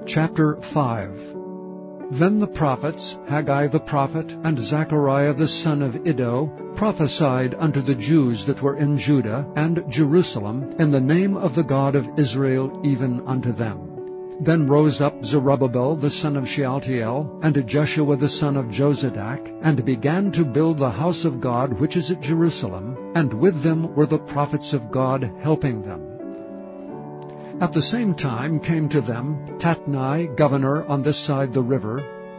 Chapter 5. Then the prophets, Haggai the prophet, and Zechariah the son of Iddo, prophesied unto the Jews that were in Judah and Jerusalem in the name of the God of Israel, even unto them. Then rose up Zerubbabel the son of Shealtiel, and Jeshua the son of Jozadak, and began to build the house of God which is at Jerusalem, and with them were the prophets of God helping them. At the same time came to them Tatnai, governor on this side the river,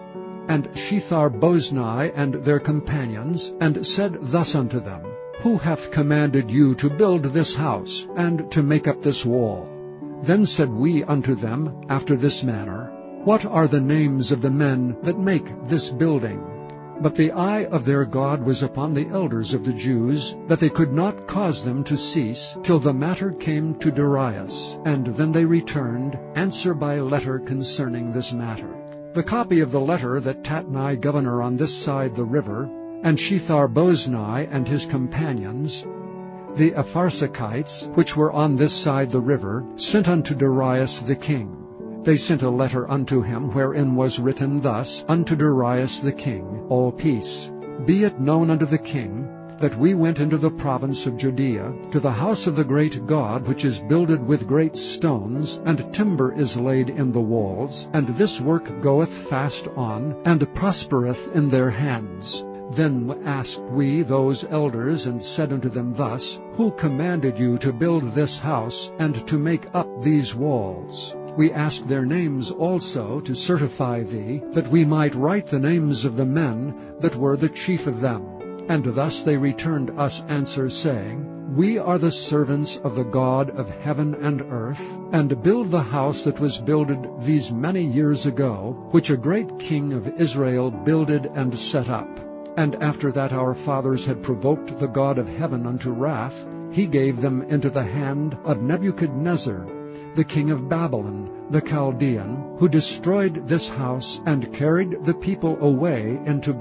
and Shethar-boznai and their companions, and said thus unto them, Who hath commanded you to build this house, and to make up this wall? Then said we unto them after this manner, What are the names of the men that make this building? But the eye of their God was upon the elders of the Jews, that they could not cause them to cease, till the matter came to Darius. And then they returned answer by letter concerning this matter. The copy of the letter that Tatnai, governor on this side the river, and Shethar-boznai and his companions, the Apharsachites, which were on this side the river, sent unto Darius the king. They sent a letter unto him, wherein was written thus, Unto Darius the king, all peace. Be it known unto the king, that we went into the province of Judea, to the house of the great God, which is builded with great stones, and timber is laid in the walls, and this work goeth fast on, and prospereth in their hands. Then asked we those elders, and said unto them thus, Who commanded you to build this house, and to make up these walls? We asked their names also to certify thee, that we might write the names of the men that were the chief of them. And thus they returned us answer, saying, We are the servants of the God of heaven and earth, and build the house that was builded these many years ago, which a great king of Israel builded and set up. And after that our fathers had provoked the God of heaven unto wrath, he gave them into the hand of Nebuchadnezzar, the king of Babylon, the Chaldean, who destroyed this house and carried the people away into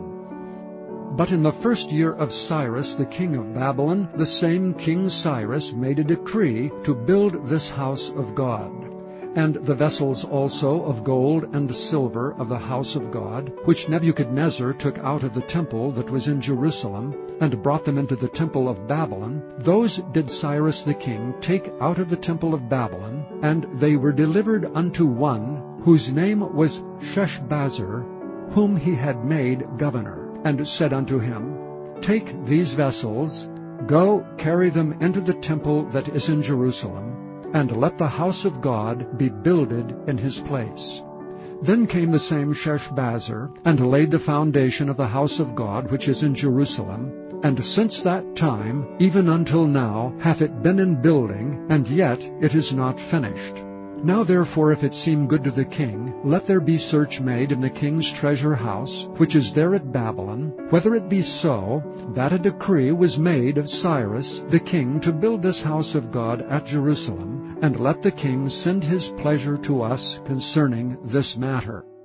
Babylon. But in the first year of Cyrus the king of Babylon, the same King Cyrus made a decree to build this house of God. And the vessels also of gold and silver of the house of God, which Nebuchadnezzar took out of the temple that was in Jerusalem, and brought them into the temple of Babylon, those did Cyrus the king take out of the temple of Babylon, and they were delivered unto one, whose name was Sheshbazzar, whom he had made governor, and said unto him, Take these vessels, go carry them into the temple that is in Jerusalem, and let the house of God be builded in his place. Then came the same Sheshbazzar, and laid the foundation of the house of God which is in Jerusalem, and since that time, even until now, hath it been in building, and yet it is not finished. Now therefore, if it seem good to the king, let there be search made in the king's treasure house, which is there at Babylon, whether it be so, that a decree was made of Cyrus the king to build this house of God at Jerusalem, and let the king send his pleasure to us concerning this matter.